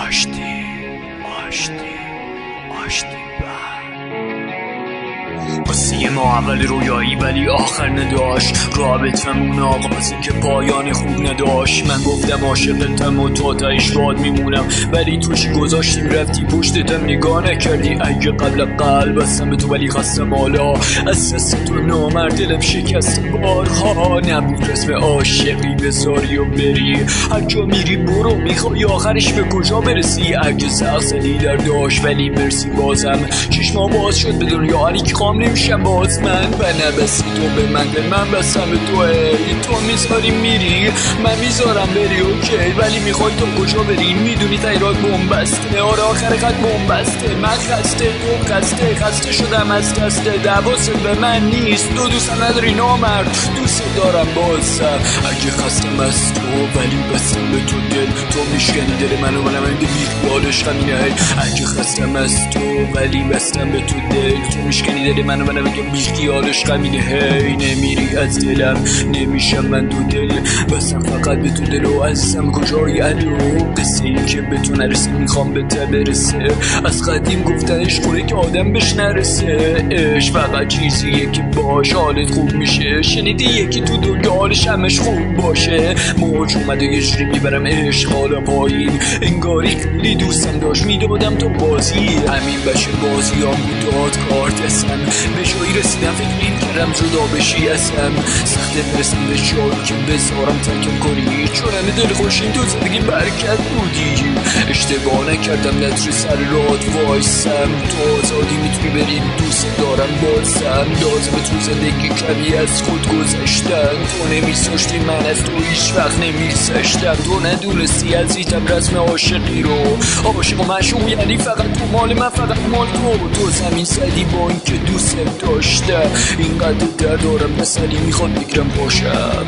آشتی قصه ما اول رویایی ولی آخر نداشت. رابطمون آغازی که پایان خوب نداشت. من گفتم عاشقتم و تا تهش باد میمونم، ولی تو چی گذاشتی رفتی پشتتم نگاه نکردی. اگه قبل قلب بستم به تو ولی خستم حالا از دست تو نامرد دلم شکست بارها. نبود رسم عاشقی بذاری و بری، هر جا میری برو میخوای آخرش به کجا برسی. اگه سخت زدی در داشت ولی مرسی بازم چشما باز شد به دنیا علی که خام نمیشم باز من. و نبستی تو به من بستم به تو. تو میذاری میری من میذارم بری اوکی، ولی میخوای تو کجا بری؟ میدونی تایرات بومبسته. آره آخر خط بومبسته. من خسته تو خسته شدم از دست دواست به من نیست. تو دوست نداری نامرد دوست دارم بازم. اگه خستم از تو ولی بستم به تو دل، تو میشکنی دل منو منم اینده بیخیالش همینه. اگه خستم از تو ولی بستم به تو دل، تو میشکنی دل منو منم اینده بیخیالش همینه. هی نمیری از دلم نمیشم من دو دل، بستم فقط به تو دل و عزیزم کجایی الو؟ قصه این که به تو نرسه میخوام به ته برسه. از قدیم گفتنش خوره که آدم بهش نرسه. عشق فقط چیزیه که باش حالت خوب میشه. شنیدی یکی تو دنیا حالش همش خوب باشه؟ موج اومد و یه جوری میبرم عشق حالا پایین. انگاری خیلی دوستم داشت میدادم تو بازی. همین بشه بازی هم بود داد کارت اسم. به جایی رسیدم فکر این کردم جدا بشی اسم. سخته برسم به جایی که بذارم ترکم کنی، چون همه دل خوشین تو زندگی برکت بودی. اشتباه نکردم نتری سر راد وایسم. تو آزادی میتونی بری دوست دارم بازم. لازم تو زندگی کمی از خود گذشتن. تو نمیساشتی من از تو هیچ وقت نمیساشتم. تو ندونستی عزیزم رسم عاشقی رو. عاشق و معشوق یعنی فقط تو مال من فقط مال تو زمین زدی با این که دوست داشتم. اینقدر درد دارم نسلی میخواد بگیرم باشم.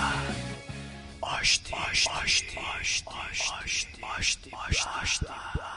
آشتی